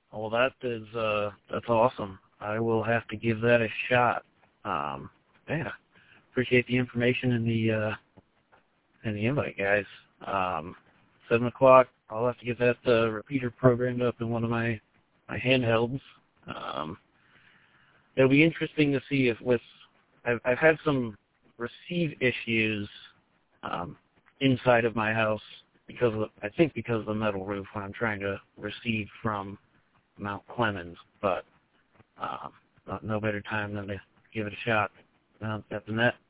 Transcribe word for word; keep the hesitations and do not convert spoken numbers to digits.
Well, that is uh, that's awesome. I will have to give that a shot. Um, yeah, appreciate the information and the uh, and the invite, guys. Um, Seven o'clock. I'll have to get that uh, repeater programmed up in one of my my handhelds. Um, it'll be interesting to see if with I've, I've had some receive issues um, inside of my house because of, I think because of the metal roof when I'm trying to receive from Mount Clemens, but um, no better time than to give it a shot uh, at the net.